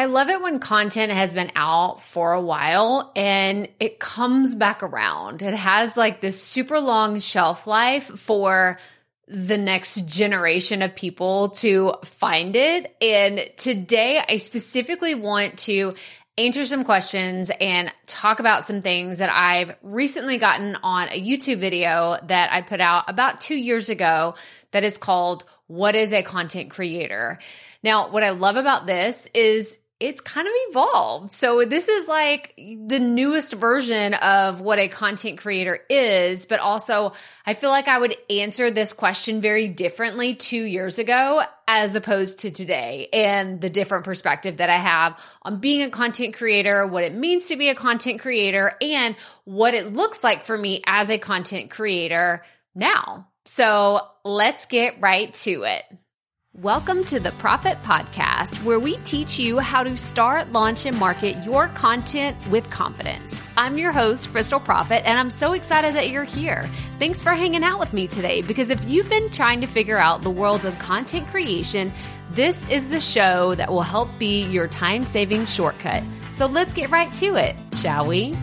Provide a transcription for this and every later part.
I love it when content has been out for a while and it comes back around. It has like this super long shelf life for the next generation of people to find it. And today I specifically want to answer some questions and talk about some things that I've recently gotten on a YouTube video that I put out about 2 years ago that is called What is a Content Creator? Now, what I love about this is it's kind of evolved. So this is like the newest version of what a content creator is, but also I feel like I would answer this question very differently 2 years ago as opposed to today, and the different perspective that I have on being a content creator, what it means to be a content creator, and what it looks like for me as a content creator now. So let's get right to it. Welcome to the Profit Podcast, where we teach you how to start, launch, and market your content with confidence. I'm your host, Crystal Profit, and I'm so excited that you're here. Thanks for hanging out with me today, because if you've been trying to figure out the world of content creation, this is the show that will help be your time-saving shortcut. So let's get right to it, shall we?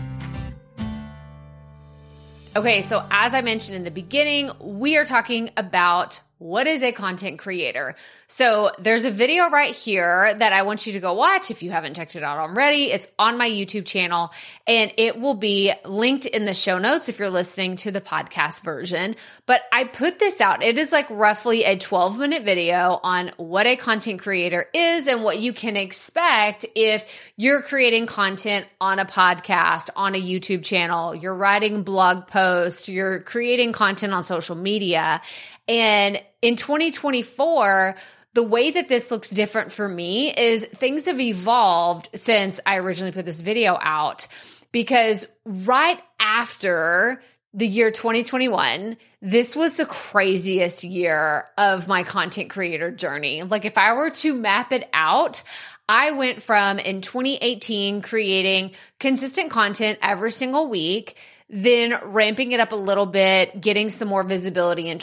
Okay, so as I mentioned in the beginning, we are talking about what is a content creator? So there's a video right here that I want you to go watch if you haven't checked it out already. It's on my YouTube channel and it will be linked in the show notes if you're listening to the podcast version. But I put this out. It is like roughly a 12-minute video on what a content creator is and what you can expect if you're creating content on a podcast, on a YouTube channel, you're writing blog posts, you're creating content on social media. And in 2024, the way that this looks different for me is things have evolved since I originally put this video out, because right after the year 2021, this was the craziest year of my content creator journey. Like if I were to map it out, I went from in 2018 creating consistent content every single week, then ramping it up a little bit, getting some more visibility in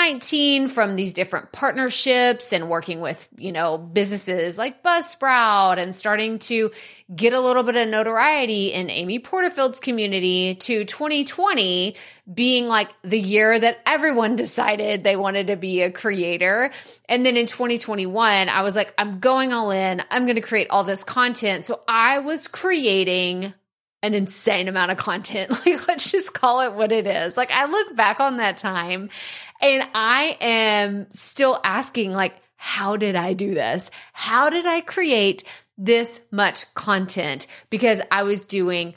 2019 from these different partnerships and working with, businesses like Buzzsprout and starting to get a little bit of notoriety in Amy Porterfield's community, to 2020 being like the year that everyone decided they wanted to be a creator. And then in 2021, I was like, I'm going all in. I'm going to create all this content. So I was creating an insane amount of content. Like, let's just call it what it is. Like, I look back on that time and I am still asking, like, how did I do this? How did I create this much content? Because I was doing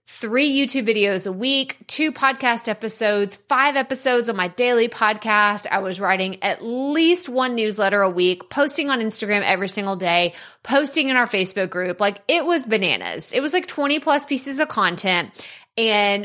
3 YouTube videos a week, 2 podcast episodes, 5 episodes on my daily podcast. I was writing at least 1 newsletter a week, posting on Instagram every single day, posting in our Facebook group. Like, it was bananas. It was like 20 plus pieces of content. And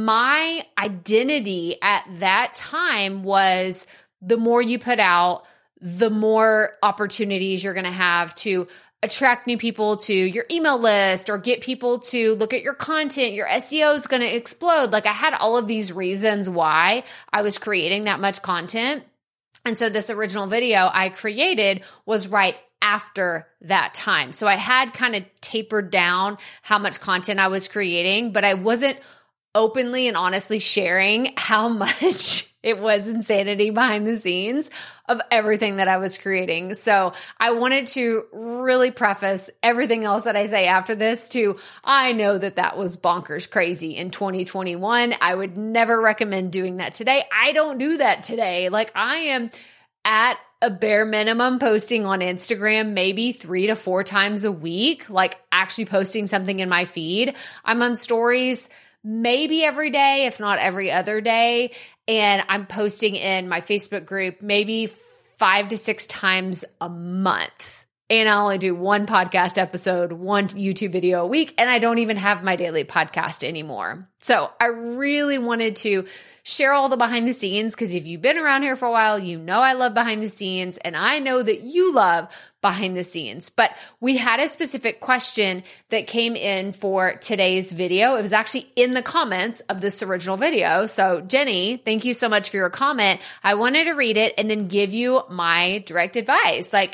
my identity at that time was the more you put out, the more opportunities you're going to have to attract new people to your email list or get people to look at your content. Your SEO is going to explode. Like, I had all of these reasons why I was creating that much content. And so this original video I created was right after that time. So I had kind of tapered down how much content I was creating, but I wasn't openly and honestly sharing how much it was insanity behind the scenes of everything that I was creating. So I wanted to really preface everything else that I say after this to, I know that that was bonkers crazy in 2021. I would never recommend doing that today. I don't do that today. Like, I am at a bare minimum posting on Instagram maybe 3 to 4 times a week, like actually posting something in my feed. I'm on stories maybe every day, if not every other day. And I'm posting in my Facebook group maybe 5 to 6 times a month. And I only do 1 podcast episode, 1 YouTube video a week, and I don't even have my daily podcast anymore. So I really wanted to share all the behind the scenes, because if you've been around here for a while, you know I love behind the scenes, and I know that you love behind the scenes. But we had a specific question that came in for today's video. It was actually in the comments of this original video. So Jenny, thank you so much for your comment. I wanted to read it and then give you my direct advice. Like,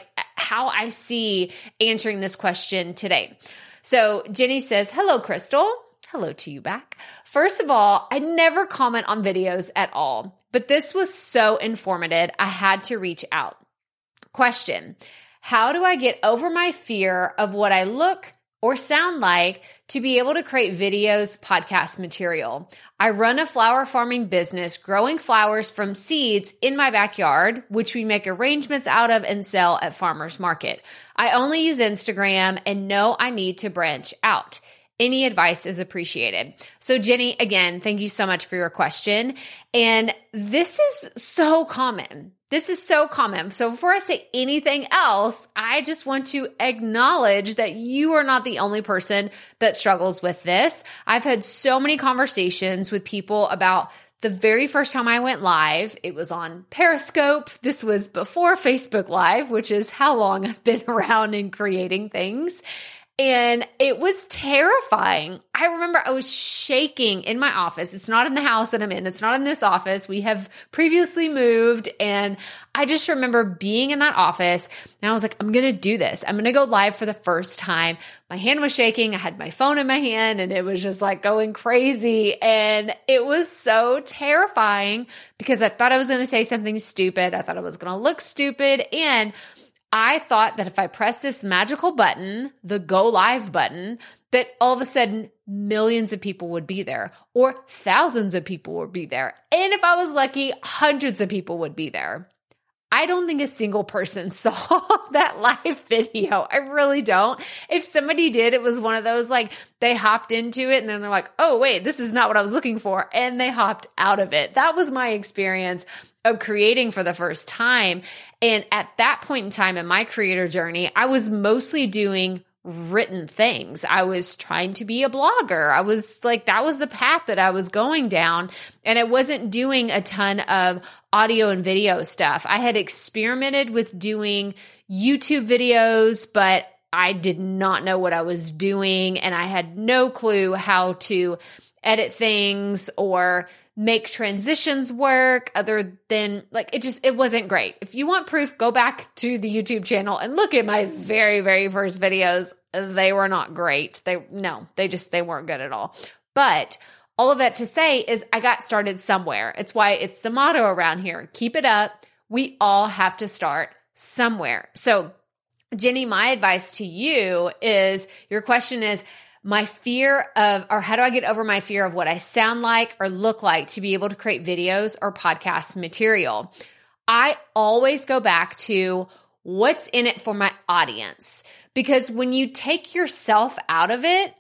how I see answering this question today. So Jenny says, hello, Crystal. Hello to you back. First of all, I never comment on videos at all, but this was so informative, I had to reach out. Question: how do I get over my fear of what I look or sound like to be able to create videos, podcast material? I run a flower farming business growing flowers from seeds in my backyard, which we make arrangements out of and sell at farmers market. I only use Instagram and know I need to branch out. Any advice is appreciated. So Jenny, again, thank you so much for your question. And this is so common. This is so common. So before I say anything else, I just want to acknowledge that you are not the only person that struggles with this. I've had so many conversations with people about the very first time I went live. It was on Periscope. This was before Facebook Live, which is how long I've been around in creating things. And it was terrifying. I remember I was shaking in my office. It's not in the house that I'm in. It's not in this office. We have previously moved. And I just remember being in that office and I was like, I'm going to do this. I'm going to go live for the first time. My hand was shaking. I had my phone in my hand and it was just like going crazy. And it was so terrifying because I thought I was going to say something stupid. I thought I was going to look stupid. And I thought that if I pressed this magical button, the go live button, that all of a sudden millions of people would be there or thousands of people would be there. And if I was lucky, hundreds of people would be there. I don't think a single person saw that live video. I really don't. If somebody did, it was one of those like they hopped into it and then they're like, oh, wait, this is not what I was looking for. And they hopped out of it. That was my experience of creating for the first time. And at that point in time in my creator journey, I was mostly doing written things. I was trying to be a blogger. I was like, that was the path that I was going down. And I wasn't doing a ton of audio and video stuff. I had experimented with doing YouTube videos, but I did not know what I was doing. And I had no clue how to edit things or make transitions work other than like, it wasn't great. If you want proof, go back to the YouTube channel and look at my very, very first videos. They were not great. They weren't good at all. But all of that to say is I got started somewhere. It's why it's the motto around here. Keep it up. We all have to start somewhere. So Jenny, my advice to you is, your question is, my fear of, or how do I get over my fear of what I sound like or look like to be able to create videos or podcast material? I always go back to what's in it for my audience, because when you take yourself out of it,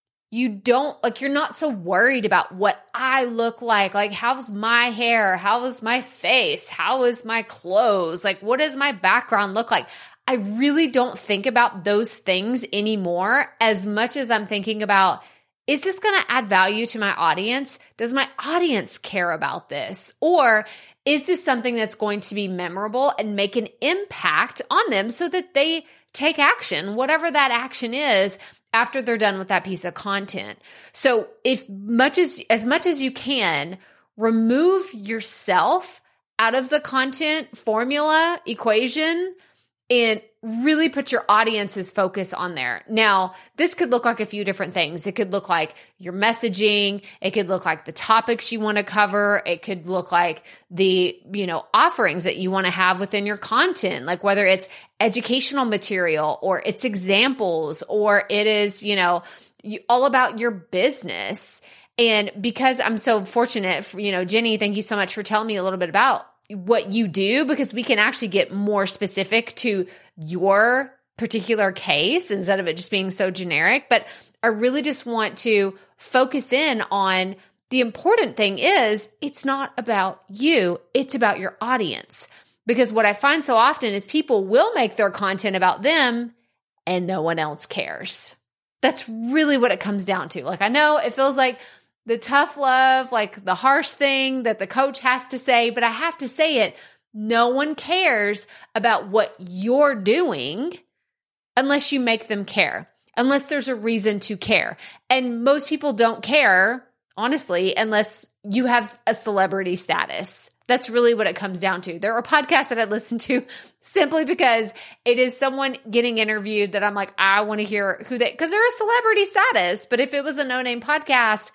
you're not so worried about what I look like. Like, how's my hair? How is my face? How is my clothes? Like, what does my background look like? I really don't think about those things anymore as much as I'm thinking about, is this going to add value to my audience? Does my audience care about this? Or is this something that's going to be memorable and make an impact on them so that they take action, whatever that action is, after they're done with that piece of content? So as much as you can, remove yourself out of the content formula equation and really put your audience's focus on there. Now, this could look like a few different things. It could look like your messaging. It could look like the topics you want to cover. It could look like the, offerings that you want to have within your content, like whether it's educational material or it's examples or it is, all about your business. And because I'm so fortunate, Jenny, thank you so much for telling me a little bit about what you do, because we can actually get more specific to your particular case instead of it just being so generic. But I really just want to focus in on the important thing is it's not about you, it's about your audience. Because what I find so often is people will make their content about them and no one else cares. That's really what it comes down to. Like, I know it feels like the tough love, like the harsh thing that the coach has to say, but I have to say it. No one cares about what you're doing unless you make them care, unless there's a reason to care. And most people don't care, honestly, unless you have a celebrity status. That's really what it comes down to. There are podcasts that I listen to simply because it is someone getting interviewed that I'm like, I want to hear because they're a celebrity status. But if it was a no-name podcast,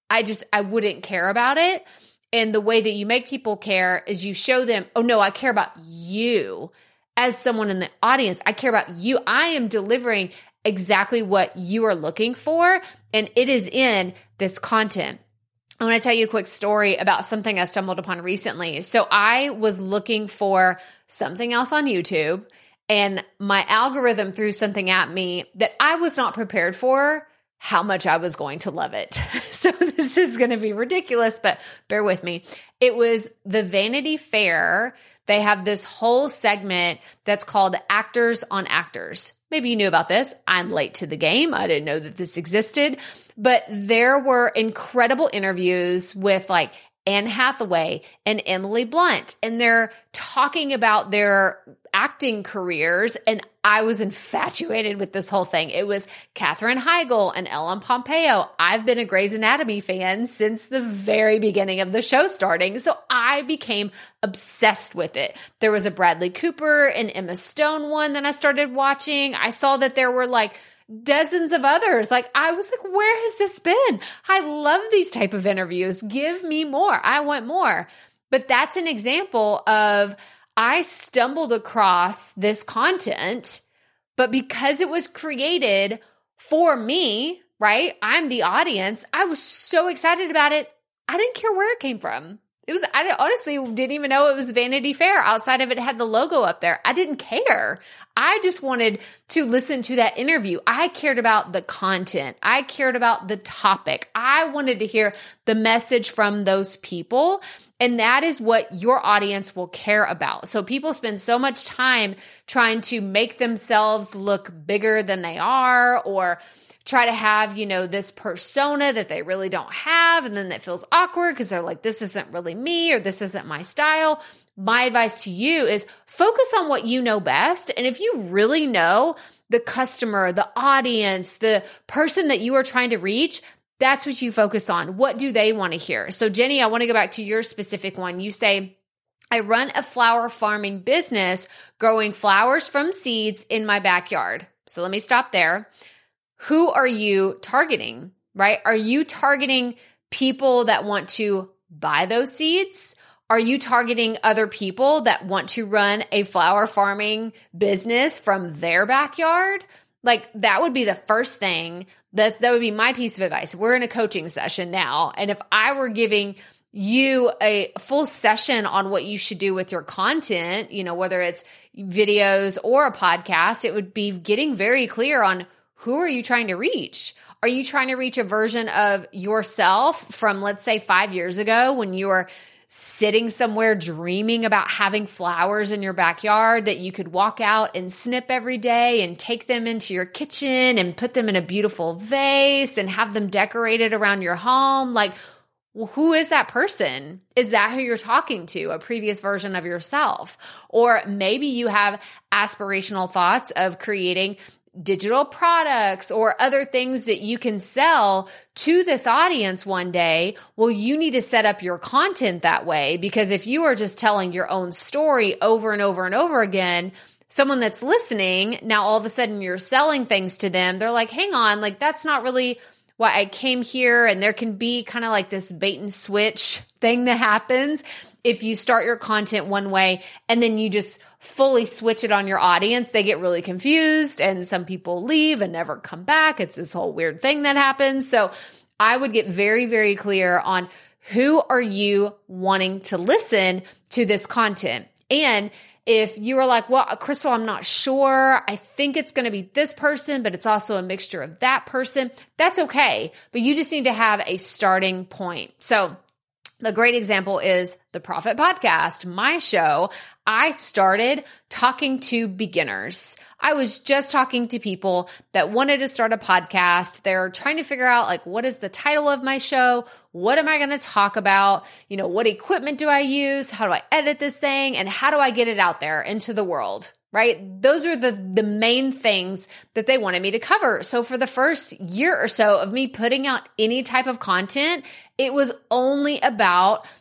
I wouldn't care about it. And the way that you make people care is you show them, oh no, I care about you as someone in the audience. I care about you. I am delivering exactly what you are looking for. And it is in this content. I want to tell you a quick story about something I stumbled upon recently. So I was looking for something else on YouTube, and my algorithm threw something at me that I was not prepared for, how much I was going to love it. So this is going to be ridiculous, but bear with me. It was the Vanity Fair. They have this whole segment that's called Actors on Actors. Maybe you knew about this. I'm late to the game. I didn't know that this existed. But there were incredible interviews with like Anne Hathaway and Emily Blunt, and they're talking about their acting careers. And I was infatuated with this whole thing. It was Katherine Heigl and Ellen Pompeo. I've been a Grey's Anatomy fan since the very beginning of the show starting. So I became obsessed with it. There was a Bradley Cooper and Emma Stone one that I started watching. I saw that there were like dozens of others. Like I was like, where has this been? I love these type of interviews. Give me more. I want more. But that's an example of I stumbled across this content, but because it was created for me, right? I'm the audience. I was so excited about it. I didn't care where it came from. I honestly didn't even know it was Vanity Fair outside of it had the logo up there. I didn't care. I just wanted to listen to that interview. I cared about the content. I cared about the topic. I wanted to hear the message from those people. And that is what your audience will care about. So people spend so much time trying to make themselves look bigger than they are, or try to have, this persona that they really don't have. And then that feels awkward because they're like, this isn't really me, or this isn't my style. My advice to you is focus on what you know best. And if you really know the customer, the audience, the person that you are trying to reach, that's what you focus on. What do they want to hear? So Jenny, I want to go back to your specific one. You say, I run a flower farming business growing flowers from seeds in my backyard. So let me stop there. Who are you targeting, right? Are you targeting people that want to buy those seeds? Are you targeting other people that want to run a flower farming business from their backyard? Like that would be the first thing that would be my piece of advice. We're in a coaching session now. And if I were giving you a full session on what you should do with your content, whether it's videos or a podcast, it would be getting very clear on who are you trying to reach? Are you trying to reach a version of yourself from, let's say, 5 years ago when you were sitting somewhere dreaming about having flowers in your backyard that you could walk out and snip every day and take them into your kitchen and put them in a beautiful vase and have them decorated around your home? Like, who is that person? Is that who you're talking to? A previous version of yourself? Or maybe you have aspirational thoughts of creating digital products or other things that you can sell to this audience one day. Well, you need to set up your content that way, because if you are just telling your own story over and over and over again, someone that's listening, now all of a sudden you're selling things to them. They're like, hang on, like that's not really why I came here. And there can be kind of like this bait and switch thing that happens if you start your content one way and then you just fully switch it on your audience. They get really confused and some people leave and never come back. It's this whole weird thing that happens. So I would get very, very clear on who are you wanting to listen to this content. And if you are like, well, Crystal, I'm not sure. I think it's going to be this person, but it's also a mixture of that person. That's okay. But you just need to have a starting point. So the great example is the Profit Podcast, my show. I started talking to beginners. I was just talking to people that wanted to start a podcast. They're trying to figure out like, what is the title of my show? What am I going to talk about? What equipment do I use? How do I edit this thing? And how do I get it out there into the world? Right? Those are the main things that they wanted me to cover. So for the first year or so of me putting out any type of content, it was only about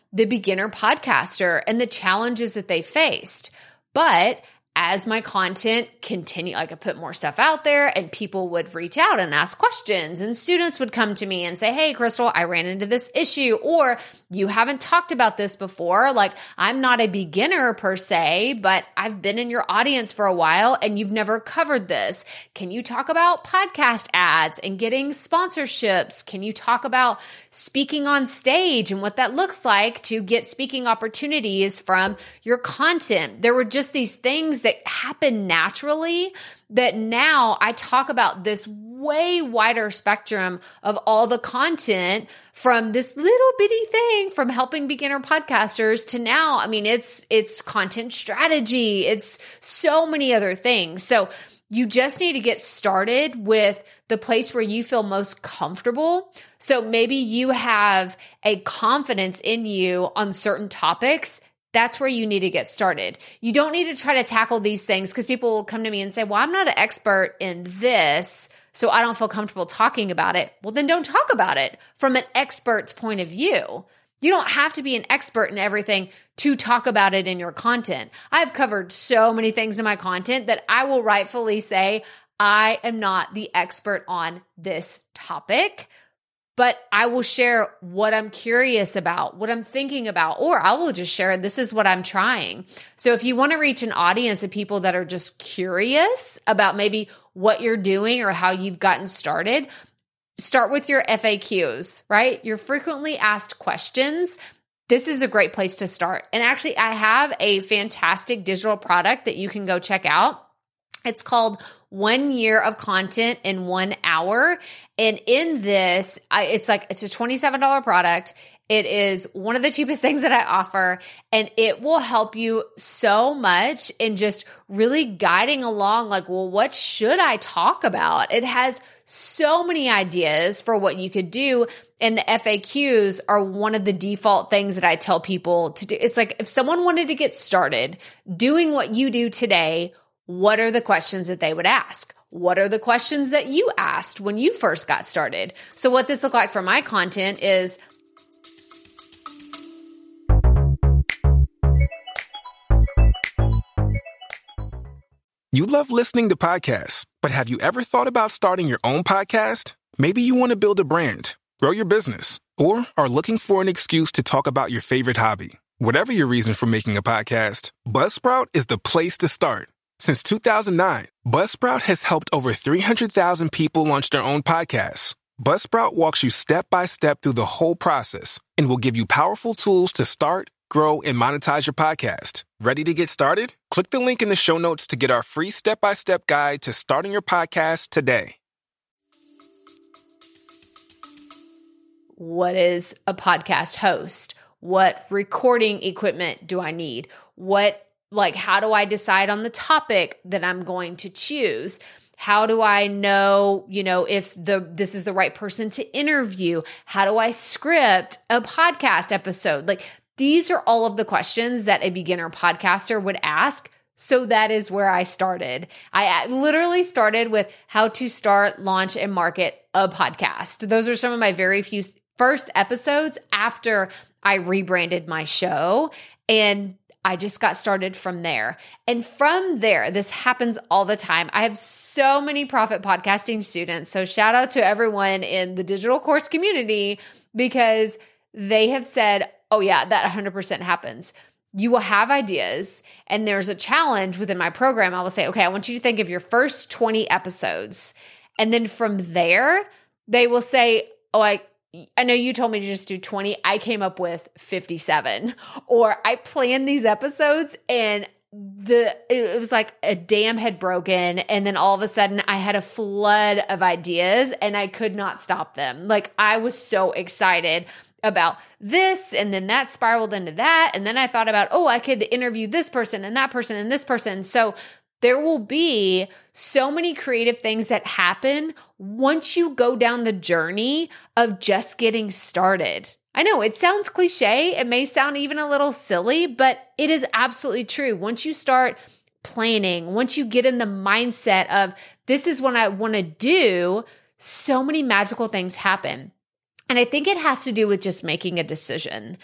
the beginner podcaster and the challenges that they faced. But as my content continued, like I put more stuff out there and people would reach out and ask questions and students would come to me and say, hey, Crystal, I ran into this issue, or you haven't talked about this before. Like, I'm not a beginner per se, but I've been in your audience for a while and you've never covered this. Can you talk about podcast ads and getting sponsorships? Can you talk about speaking on stage and what that looks like to get speaking opportunities from your content? There were just these things that happen naturally that now I talk about this way wider spectrum of all the content from this little bitty thing from helping beginner podcasters to now, I mean, it's content strategy. It's so many other things. So you just need to get started with the place where you feel most comfortable. So maybe you have a confidence in you on certain topics. That's where you need to get started. You don't need to try to tackle these things because people will come to me and say, well, I'm not an expert in this, so I don't feel comfortable talking about it. Well, then don't talk about it from an expert's point of view. You don't have to be an expert in everything to talk about it in your content. I've covered so many things in my content that I will rightfully say, I am not the expert on this topic, but I will share what I'm curious about, what I'm thinking about, or I will just share, this is what I'm trying. So if you want to reach an audience of people that are just curious about maybe what you're doing or how you've gotten started, start with your FAQs, right? Your frequently asked questions. This is a great place to start. And actually, I have a fantastic digital product that you can go check out. It's called 1 Year of Content in 1 Hour. And in this, it's a $27 product. It is one of the cheapest things that I offer, and it will help you so much in just really guiding along like, well, what should I talk about? It has so many ideas for what you could do. And the FAQs are one of the default things that I tell people to do. It's like if someone wanted to get started doing what you do today, what are the questions that they would ask? What are the questions that you asked when you first got started? So what this looks like for my content is You love listening to podcasts, but have you ever thought about starting your own podcast? Maybe you want to build a brand, grow your business, or are looking for an excuse to talk about your favorite hobby. Whatever your reason for making a podcast, Buzzsprout is the place to start. Since 2009, Buzzsprout has helped over 300,000 people launch their own podcasts. Buzzsprout walks you step by step through the whole process and will give you powerful tools to start, grow, and monetize your podcast. Ready to get started? Click the link in the show notes to get our free step-by-step guide to starting your podcast today. What is a podcast host? What recording equipment do I need? How do I decide on the topic that I'm going to choose? How do I know, if this is the right person to interview? How do I script a podcast episode? These are all of the questions that a beginner podcaster would ask. So that is where I started. I literally started with how to start, launch, and market a podcast. Those are some of my very few first episodes after I rebranded my show. And I just got started from there. And from there, this happens all the time. I have so many profit podcasting students. So shout out to everyone in the digital course community because they have said, oh yeah, that 100% happens. You will have ideas and there's a challenge within my program. I will say, okay, I want you to think of your first 20 episodes. And then from there, they will say, oh, I know you told me to just do 20. I came up with 57. Or I planned these episodes and it was like a dam had broken. And then all of a sudden I had a flood of ideas and I could not stop them. I was so excited about this. And then that spiraled into that. And then I thought about, I could interview this person and that person and this person. So there will be so many creative things that happen once you go down the journey of just getting started. I know it sounds cliche. It may sound even a little silly, but it is absolutely true. Once you start planning, once you get in the mindset of this is what I want to do, so many magical things happen. And I think it has to do with just making a decision.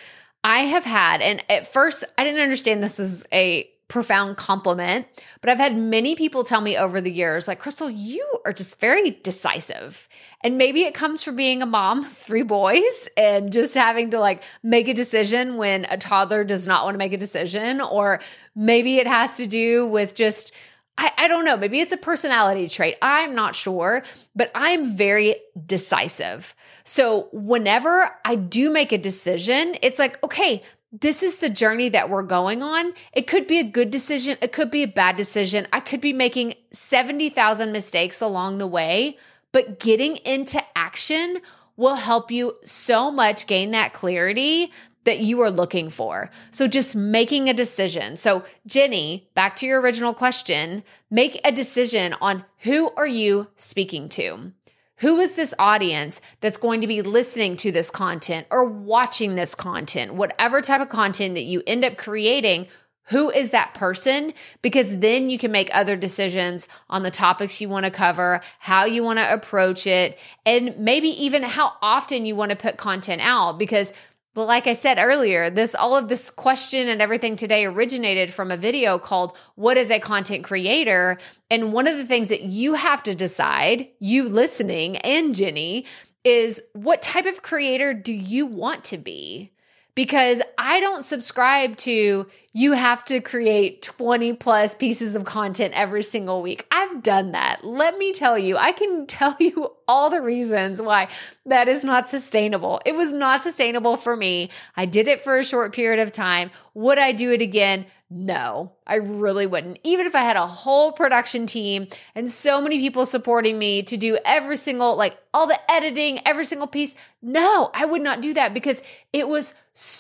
I have had, and at first I didn't understand this was a profound compliment, but I've had many people tell me over the years, like, Crystal, you are just very decisive. And maybe it comes from being a mom of 3 boys and just having to like make a decision when a toddler does not want to make a decision. Or maybe it has to do with just, I don't know, maybe it's a personality trait. I'm not sure, but I'm very decisive. So whenever I do make a decision, it's like, okay, this is the journey that we're going on. It could be a good decision. It could be a bad decision. I could be making 70,000 mistakes along the way, but getting into action will help you so much gain that clarity that you are looking for. So just making a decision. So Jenny, back to your original question, make a decision on who are you speaking to? Who is this audience that's going to be listening to this content or watching this content? Whatever type of content that you end up creating, who is that person? Because then you can make other decisions on the topics you want to cover, how you want to approach it, and maybe even how often you want to put content out. Because like I said earlier, all of this question and everything today originated from a video called What is a Content Creator? And one of the things that you have to decide, you listening and Jenny, is what type of creator do you want to be? Because I don't subscribe to you have to create 20 plus pieces of content every single week. I've done that. Let me tell you, I can tell you all the reasons why that is not sustainable. It was not sustainable for me. I did it for a short period of time. Would I do it again? No, I really wouldn't. Even if I had a whole production team and so many people supporting me to do every single, like all the editing, every single piece. No, I would not do that because it was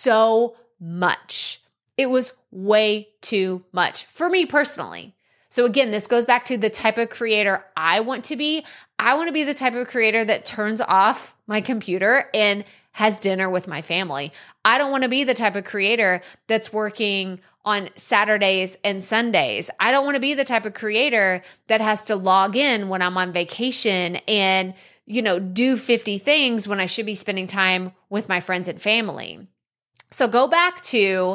so much. It was way too much for me personally. So again, this goes back to the type of creator I want to be. I want to be the type of creator that turns off my computer and has dinner with my family. I don't want to be the type of creator that's working on Saturdays and Sundays. I don't want to be the type of creator that has to log in when I'm on vacation and, do 50 things when I should be spending time with my friends and family. So go back to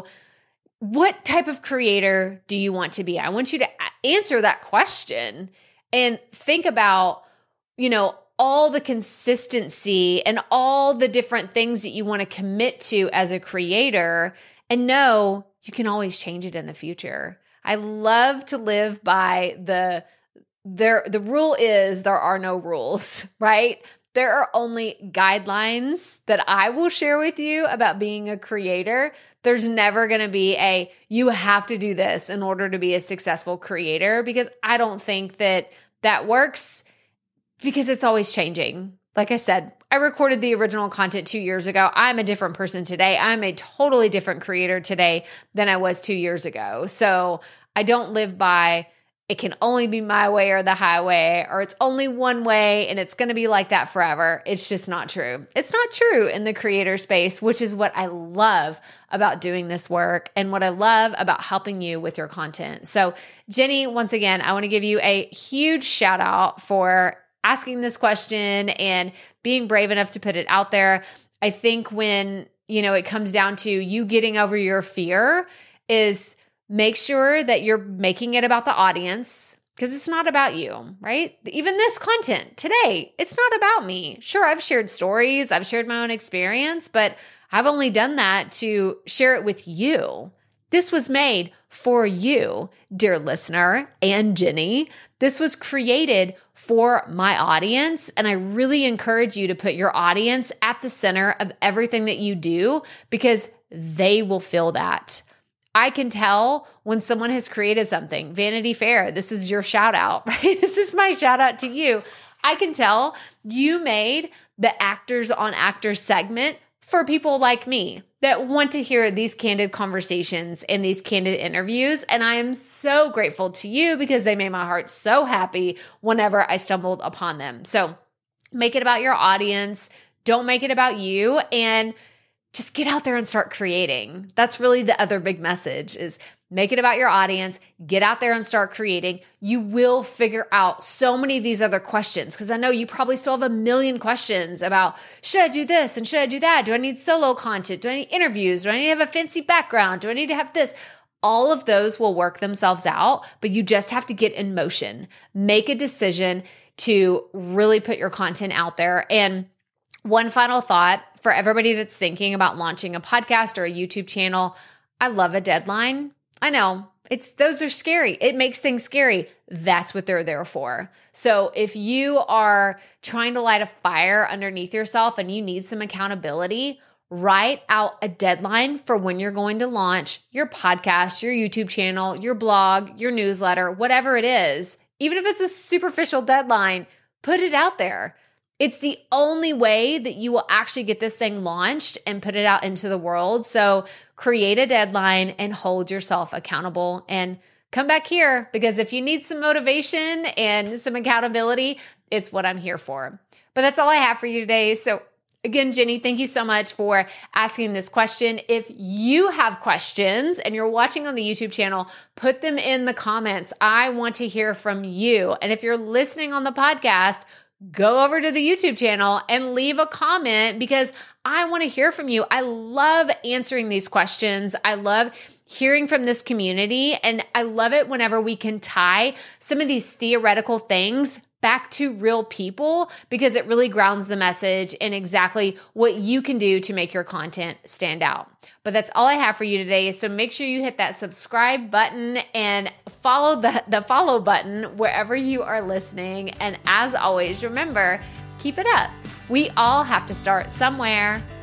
what type of creator do you want to be? I want you to answer that question and think about, all the consistency and all the different things that you want to commit to as a creator, and know you can always change it in the future. I love to live by the rule is there are no rules, right? There are only guidelines that I will share with you about being a creator. There's never going to be you have to do this in order to be a successful creator, because I don't think that works, because it's always changing. Like I said, I recorded the original content 2 years ago. I'm a different person today. I'm a totally different creator today than I was 2 years ago. So I don't live by it can only be my way or the highway, or it's only one way and it's going to be like that forever. It's just not true. It's not true in the creator space, which is what I love about doing this work and what I love about helping you with your content. So Jenny, once again, I want to give you a huge shout out for asking this question and being brave enough to put it out there. I think when, it comes down to you getting over your fear is make sure that you're making it about the audience, because it's not about you, right? Even this content today, it's not about me. Sure, I've shared stories, I've shared my own experience, but I've only done that to share it with you. This was made for you, dear listener, and Jenny. This was created for my audience, and I really encourage you to put your audience at the center of everything that you do, because they will feel that. I can tell when someone has created something. Vanity Fair, this is your shout out, right? This is my shout out to you. I can tell you made the Actors on Actors segment for people like me that want to hear these candid conversations and these candid interviews. And I am so grateful to you because they made my heart so happy whenever I stumbled upon them. So make it about your audience. Don't make it about you. And just get out there and start creating. That's really the other big message is make it about your audience, get out there and start creating. You will figure out so many of these other questions, because I know you probably still have a million questions about, should I do this and should I do that? Do I need solo content? Do I need interviews? Do I need to have a fancy background? Do I need to have this? All of those will work themselves out, but you just have to get in motion. Make a decision to really put your content out there. And one final thought for everybody that's thinking about launching a podcast or a YouTube channel, I love a deadline. I know those are scary. It makes things scary. That's what they're there for. So if you are trying to light a fire underneath yourself and you need some accountability, write out a deadline for when you're going to launch your podcast, your YouTube channel, your blog, your newsletter, whatever it is. Even if it's a superficial deadline, put it out there. It's the only way that you will actually get this thing launched and put it out into the world. So create a deadline and hold yourself accountable, and come back here, because if you need some motivation and some accountability, it's what I'm here for. But that's all I have for you today. So again, Jenny, thank you so much for asking this question. If you have questions and you're watching on the YouTube channel, put them in the comments. I want to hear from you. And if you're listening on the podcast, go over to the YouTube channel and leave a comment, because I want to hear from you. I love answering these questions. I love hearing from this community, and I love it whenever we can tie some of these theoretical things back to real people, because it really grounds the message in exactly what you can do to make your content stand out. But that's all I have for you today. So make sure you hit that subscribe button and follow the follow button wherever you are listening. And as always, remember, keep it up. We all have to start somewhere.